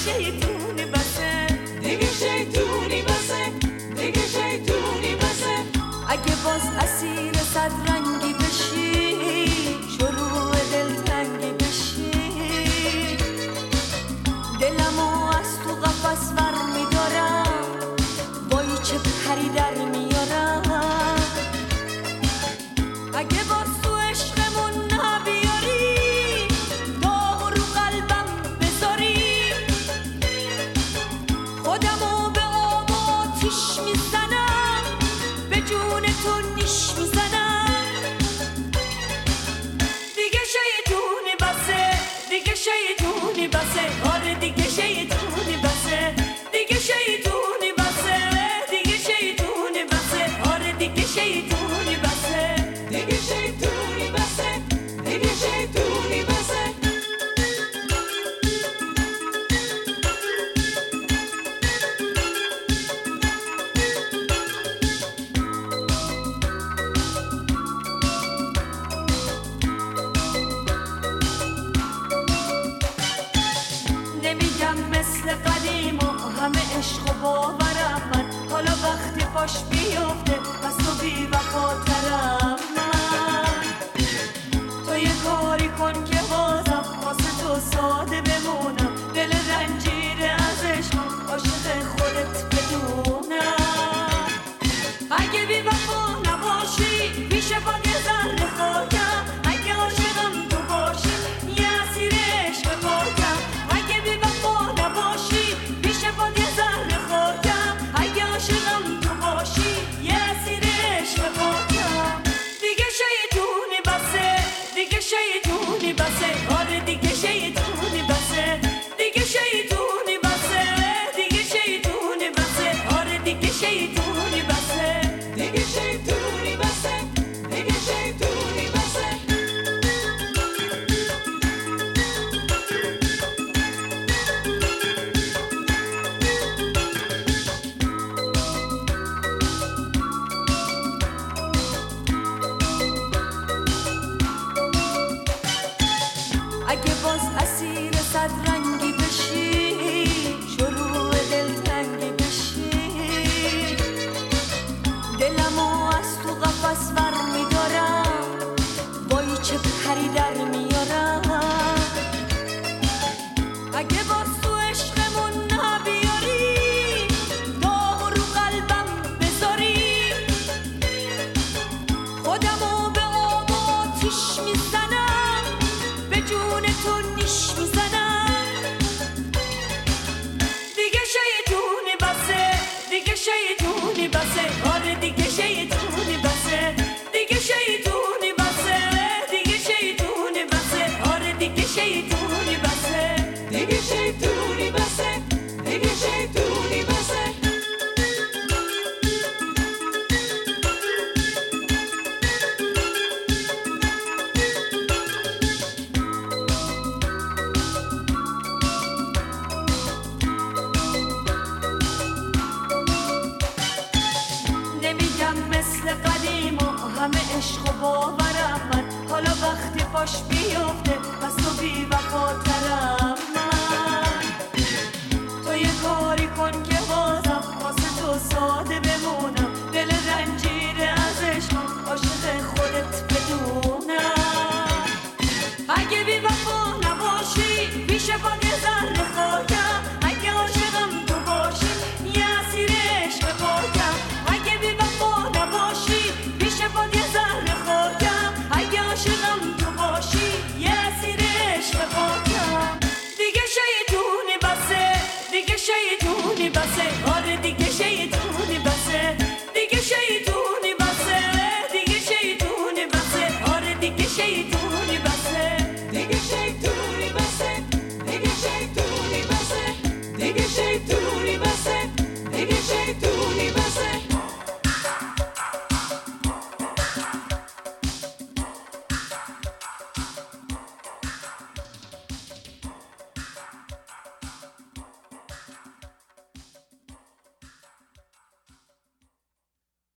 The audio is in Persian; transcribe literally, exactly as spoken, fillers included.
شیطونی بسه، دیگه شیطونی بسه، دیگه شیطونی بسه. اگه باز اسیر صد رنگی بشی، شروع دلتنگی بشی، دلمو از تو قفس ور میدارم، وای چه پری در میارم. اگه باز تو عشقمون نبیاری، داغ رو قلبم بذاری، خودمو به آب و آتیش میزنم، به جون تو نیش میزنم. دیگه شیطونی بسه، دیگه شیطونی بسه، آره دیگه شیطونی بسه، دیگه شیطونی بسه، دیگه شیطونی بسه، آره دیگه شیطونی بسه، دیگه شیطونی بسه، دیگه شیطونی بسه. نمیگم مثل قدیم و همه عشق و باورم من، حالا وقتی پاش بیفته پس تو بی وفاترم من. تو یه کاری کن که بازم واسه تو ساده بمونم، دل رنجیده از عشقم عاشق خودت بدونم. اگه بی وفا نباشی پیش پات یه ذره خاکم، اگه عاشقم تو باشی یه اسیر عشق پاکم. اگه بی وفا نباشی پیش پات یه ذره خاکم، اگه عاشقم تو باشی یه اسیر عشق پاکم. دیگه شیطونی بسه، دیگه شیطونی بسه، آره دیگه شیطونی بسه، دیگه شیطونی بسه، دیگه شیطونی بسه، آره دیگه شیطونی بسه، دیگه شیطونی بسه، دیگه شیطونی بسه. اگه باز اسیر صد رنگی بشی، شروع دلتنگی بشی، دلمو از تو قفس ور میدارم، وای چه پری در میارم. اگه باز تو عشقمون نبیاری، داغ رو قلبم بذاری، خودمو به آب و آتیش میزنم، به جون تو نیش میزنم. دیگه شیطونی بسه، دیگه شیطونی بسه، آره دیگه شیطونی بسه، دیگه شیطونی بسه، دیگه شیطونی بسه، آره دیگه شیطونی بسه، دیگه شیطونی بسه، دیگه شیطونی بسه. نمیگم مثل قدیم و همه عشق و باورم من، حالا وقتی پاش بیفته پس تو بی وفاترم من. تو یه کاری کن که بازم واسه تو ساده بمونم، دل رنجیده از عشقم عاشق خودت بدونم. اگه بی وفا نباشی پیش پات یه ذره خاکم، اگه عاشقم تو باشی یه اسیر عشق پاکم. اگه بی وفا نباشی پیش پات یه ذره خاکم، اگه عاشقم تو باشی یه اسیر عشق پاکم. دیگه شیطونی بسه، دیگه شیطونی بسه، آره دیگه شیطونی بسه، دیگه شیطونی بسه، دیگه شیطونی بسه، آره دیگه شیطونی بسه، دیگه شیطونی بسه، دیگه شیطونی بسه، دیگه شیطونی بسه، دیگه